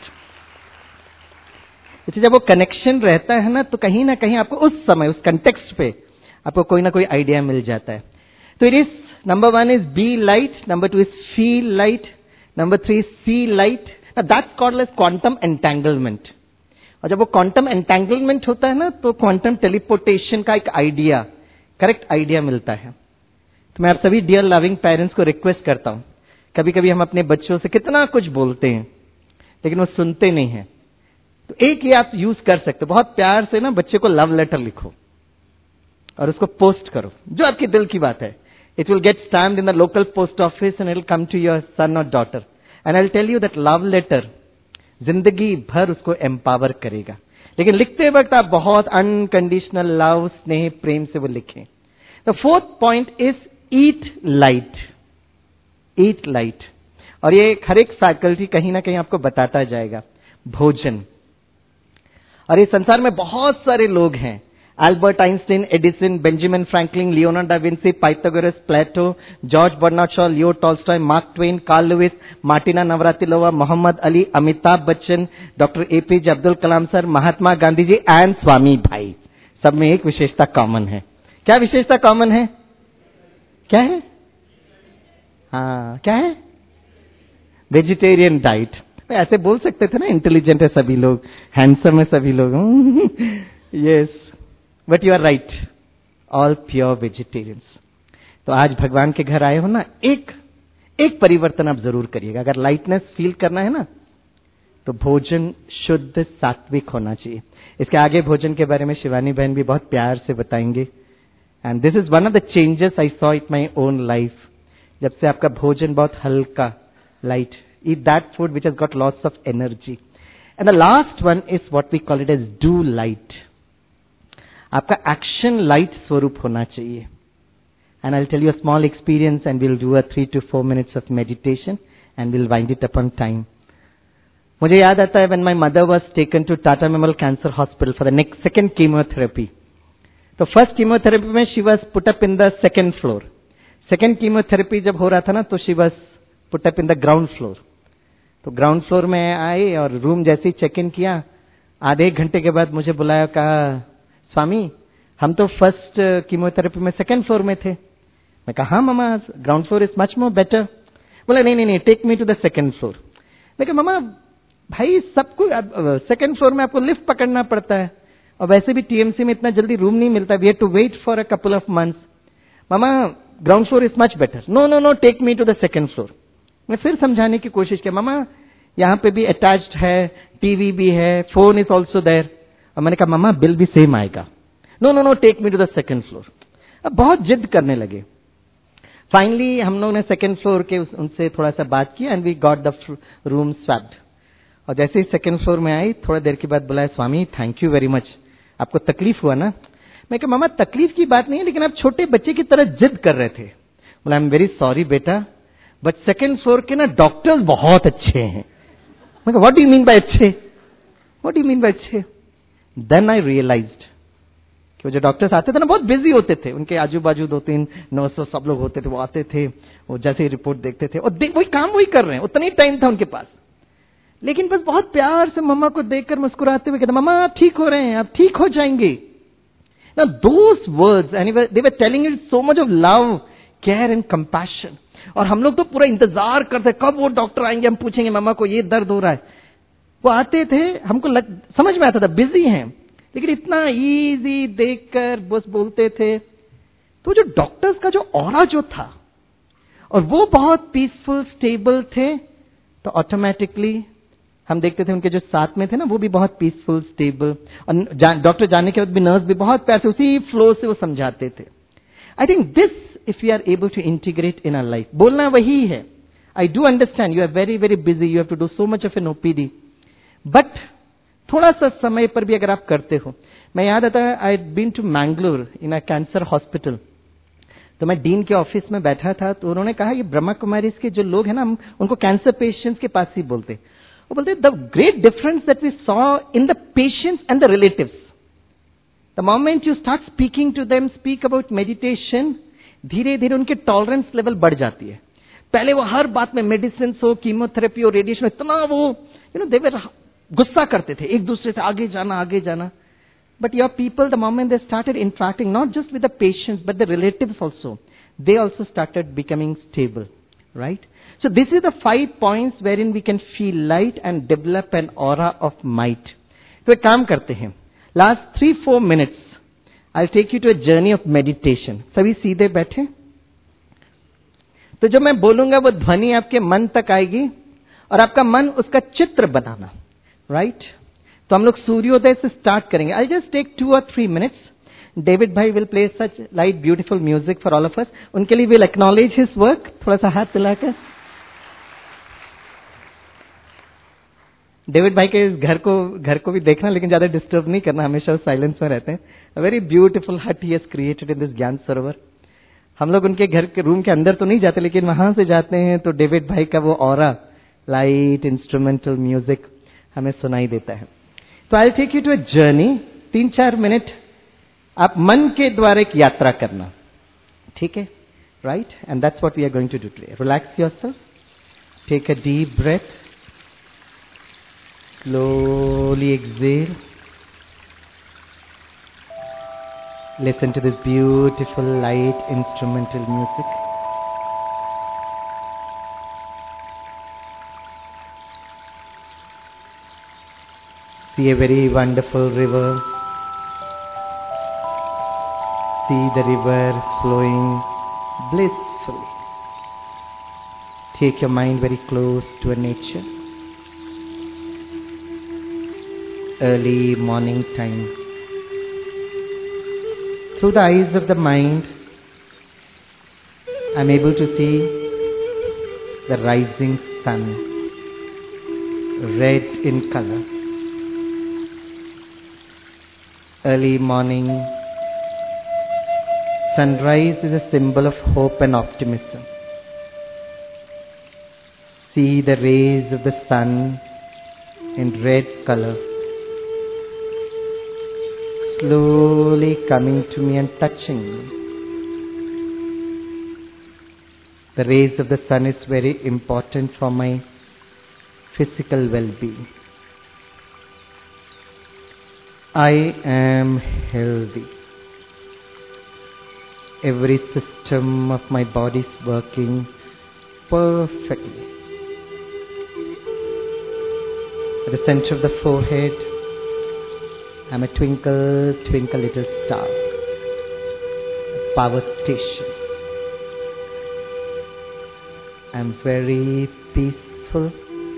जब वो कनेक्शन रहता है ना, तो कहीं ना कहीं आपको उस समय, उस कंटेक्स्ट पे आपको कोई ना कोई आइडिया मिल जाता है। तो it is, number 1 is be light, number 2 is feel light, number 3 see light, that's called as quantum entanglement. और जब वो क्वांटम एंटेंगलमेंट होता है ना, तो क्वांटम टेलीपोर्टेशन का एक आइडिया, करेक्ट आइडिया मिलता है। तो मैं आप सभी डियर लविंग पेरेंट्स को रिक्वेस्ट करता हूं, कभी कभी हम अपने बच्चों से कितना कुछ बोलते हैं लेकिन वो सुनते नहीं हैं, तो एक ये आप यूज कर सकते हो, बहुत प्यार से ना बच्चे को लव लेटर लिखो और उसको पोस्ट करो, जो आपके दिल की बात है। It will get stamped in the local post office and it will come to your son और daughter, and I will tell you that love letter जिंदगी भर उसको एम्पावर करेगा। लेकिन लिखते वक्त आप बहुत अनकंडीशनल लव, स्नेह, प्रेम से वो लिखें। The 4th point is eat light, eat light. और ये हर एक फैकल्टी कहीं ना कहीं आपको बताता जाएगा, भोजन। और इस संसार में बहुत सारे लोग हैं, Albert Einstein, Edison, Benjamin Franklin, Leonardo da Vinci, Pythagoras, Plato, George Bernard Shaw, Leo Tolstoy, Mark Twain, Carl Lewis, Martina Navratilova, Muhammad Ali, Amitabh Bachchan, doctor APJ Abdul Kalam sir, Mahatma Gandhi ji and Swami भाई, सब में एक विशेषता कॉमन है। क्या विशेषता कॉमन है? क्या है? हाँ, क्या है? Vegetarian diet. ऐसे बोल सकते थे ना, इंटेलिजेंट है सभी लोग, हैंडसम है सभी लोग। Yes, but you are right, all pure vegetarians. तो आज भगवान के घर आए हो ना, एक परिवर्तन आप जरूर करिएगा। अगर लाइटनेस फील करना है ना, तो भोजन शुद्ध सात्विक होना चाहिए। इसके आगे भोजन के बारे में शिवानी बहन भी बहुत प्यार से बताएंगे। And this is one of the changes I saw it my own life. जब से आपका भोजन बहुत हल्का, light, eat that food which has got lots of energy. And the last one is what we call it as do light. आपका action light स्वरूप होना चाहिए. And I'll tell you a small experience and we'll do a 3 to 4 minutes of meditation and we'll wind it up on time. मुझे याद आता है when my mother was taken to Tata Memorial Cancer Hospital for the second chemotherapy. तो first chemotherapy में she was put up in the second floor. Second chemotherapy जब हो रहा था ना तो she was put up in the ground floor. तो ground floor में आए और रूम जैसे ही चेक इन किया, आधे एक घंटे के बाद मुझे बुलाया, कहा स्वामी हम तो फर्स्ट कीमोथेरेपी में सेकंड फ्लोर में थे. मैं कहा हाँ मामा, ground floor is much more better. बोला नहीं, take me to the second floor. मैं कहा मामा भाई सबको सेकंड फ्लोर में आपको लिफ्ट पकड़ना पड़ता है और वैसे भी टीएमसी में इतना जल्दी रूम नहीं मिलता. We have to wait for a couple of months. मामा ground floor is much better. No take me to the second floor. मैं फिर समझाने की कोशिश किया, मामा यहाँ पे भी अटैच्ड है, टीवी भी है, फोन इज ऑल्सो देयर. और मैंने कहा मामा बिल भी सेम आएगा. No take me to the second floor. अब बहुत जिद करने लगे. फाइनली हम लोगों ने सेकंड फ्लोर के उनसे थोड़ा सा बात किया and we got the room swapped. और जैसे ही सेकंड फ्लोर में आई, थोड़ा देर के बाद बुलाया, Swami thank you very much, आपको तकलीफ हुआ ना. मैं कहा मामा तकलीफ की बात नहीं है, लेकिन आप छोटे बच्चे की तरह जिद कर रहे थे. बोला आई एम वेरी सॉरी बेटा, बट सेकंड फ्लोर के ना डॉक्टर्स बहुत अच्छे हैं. मैं कहा what do you mean by अच्छे, what do you mean by अच्छे. देन आई रियलाइज्ड कि वो जो डॉक्टर्स आते थे ना बहुत बिजी होते थे, उनके आजू बाजू 2-3 नर्स सब लोग होते थे, वो आते थे, वो जैसे ही रिपोर्ट देखते थे और वही काम वही कर रहे हैं, उतना ही टाइम था उनके पास. लेकिन बस बहुत प्यार से मम्मा को देखकर मुस्कुराते हुए कहते, मम्मा आप ठीक हो रहे हैं, आप ठीक हो जाएंगे. Now those words, and they were telling you so much of love, care and compassion. और हम लोग तो पूरा इंतजार करते कब वो डॉक्टर आएंगे, हम पूछेंगे मम्मा को ये दर्द हो रहा है. वो आते थे, हमको समझ में आता था बिजी हैं, लेकिन इतना इजी देखकर बस बोलते थे. तो जो डॉक्टर्स का जो ऑरा जो था और वो बहुत पीसफुल स्टेबल थे, तो ऑटोमेटिकली हम देखते थे उनके जो साथ में थे ना वो भी बहुत पीसफुल स्टेबल. और डॉक्टर जाने के बाद भी नर्स भी बहुत प्यार से उसी फ्लो से वो समझाते थे. I think this if you are able to integrate in our life, बोलना वही है. I do understand you are very very busy, you have to do so much of an OPD, but थोड़ा सा समय पर भी अगर आप करते हो. मैं याद आता है I been to Mangalore in a cancer hospital. तो मैं डीन के ऑफिस में बैठा था, तो उन्होंने कहा ये ब्रह्मा कुमारी के जो लोग हैं ना, हम उनको कैंसर पेशेंट्स के पास ही बोलते. वो बोलते the great difference that we saw in the patients and the relatives, the moment you start speaking to them, speak about meditation, धीरे धीरे उनके टॉलरेंस लेवल बढ़ जाती है. पहले वो हर बात में मेडिसिन हो, कीमोथेरेपी हो, रेडिएशन, इतना वो दे वर गुस्सा करते थे एक दूसरे से, आगे जाना. But your people, the moment they started interacting, not just with the patients, but the relatives also, they also started becoming stable, right? So this is the 5 points wherein we can feel light and develop an aura of might. तो एक काम करते हैं, last 3-4 minutes, I'll take you to a journey of meditation. सभी सीधे बैठे. तो जब मैं बोलूंगा वो ध्वनि आपके मन तक आएगी और आपका मन उसका चित्र बनाना, right? तो हम लोग सूर्योदय से स्टार्ट करेंगे. I just take 2 or 3 minutes. David भाई will play such light beautiful music for all of us. उनके लिए विल एक्नॉलेज हिज वर्क. थोड़ा सा हाथ मिलाकर डेविड भाई के घर को भी देखना, लेकिन ज्यादा डिस्टर्ब नहीं करना, हमेशा साइलेंस में रहते हैं. अ very beautiful hut he has created in this Gyan Sarovar. हम लोग उनके घर के रूम के अंदर तो नहीं जाते, लेकिन वहां से जाते हैं तो डेविड भाई का वो ऑरा, लाइट इंस्ट्रूमेंटल म्यूजिक हमें सुनाई देता है. तो I take you to a journey. 3-4 minute आप मन के द्वारा एक यात्रा करना, ठीक है, right? And that's what we are going to do today. Relax yourself, take a deep breath, slowly exhale. Listen to this beautiful light instrumental music. See a very wonderful river. See the river flowing blissfully. Take your mind very close to nature. Early morning time. Through the eyes of the mind, I'm able to see the rising sun, red in color. Early morning Sunrise is a symbol of hope and optimism. See the rays of the sun in red color slowly coming to me and touching me. The rays of the sun is very important for my physical well-being. I am healthy. Every system of my body is working perfectly. At the center of the forehead, I am a twinkle, twinkle little star, a power station. I am very peaceful,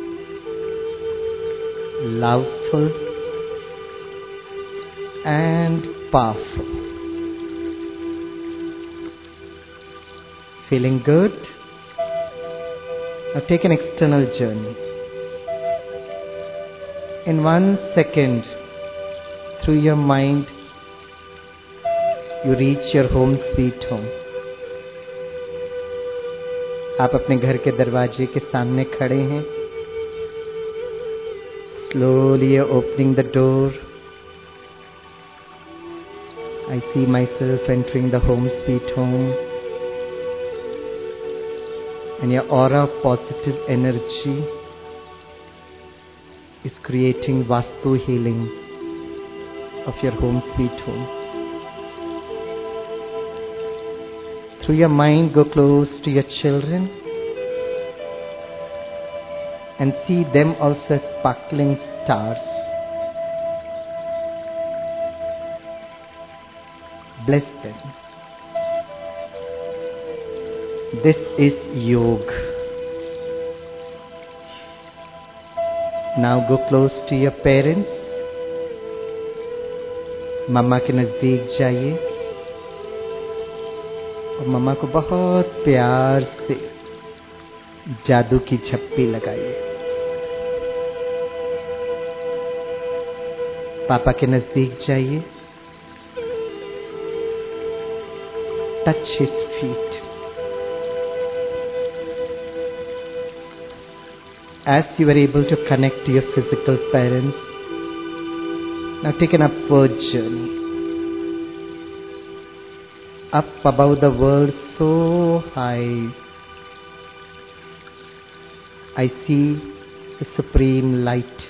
loveful, and powerful. Feeling good? Now take an external journey. In 1 second, through your mind, you reach your home sweet home. आप अपने घर के दरवाजे के सामने खड़े हैं. Slowly you're opening the door. I see myself entering the home sweet home. And your aura of positive energy is creating Vastu healing of your home sweet home. Through your mind, go close to your children and see them also as sparkling stars. Bless them. This is yoga. Now go close to your parents. मम्मा के नजदीक जाइए और मम्मा को बहुत प्यार से जादू की झप्पी लगाइए. पापा के नजदीक जाइए. Touch his feet. As you are able to connect to your physical parents, now take an upward journey. Up above the world so high, I see the supreme light.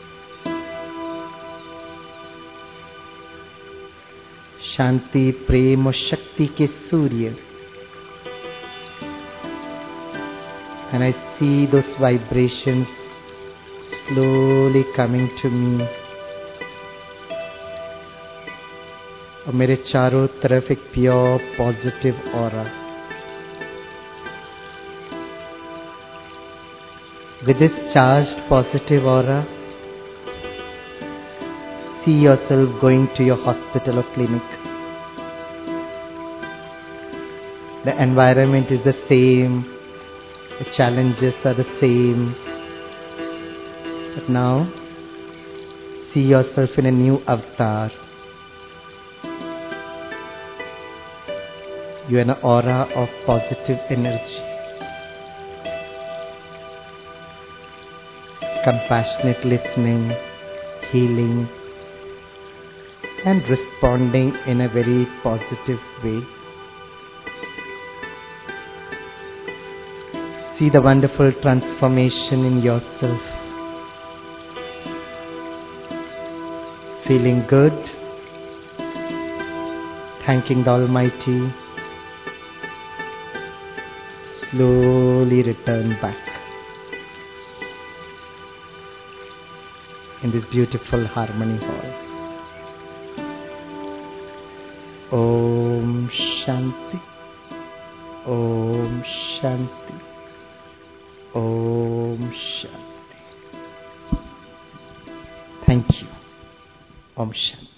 शांति, प्रेम और शक्ति के सूर्य. And I see those vibrations slowly coming to me. और मेरे चारों तरफ एक pure positive aura. With this charged positive aura, see yourself going to your hospital or clinic. The environment is the same. The challenges are the same. But now, see yourself in a new avatar. You are an aura of positive energy. Compassionate listening, healing, and responding in a very positive way. See the wonderful transformation in yourself. Feeling good, thanking the Almighty. Slowly return back in this beautiful harmony hall. Om Shanti. Om Shanti. Om Shanti. Thank you. Om Shanti.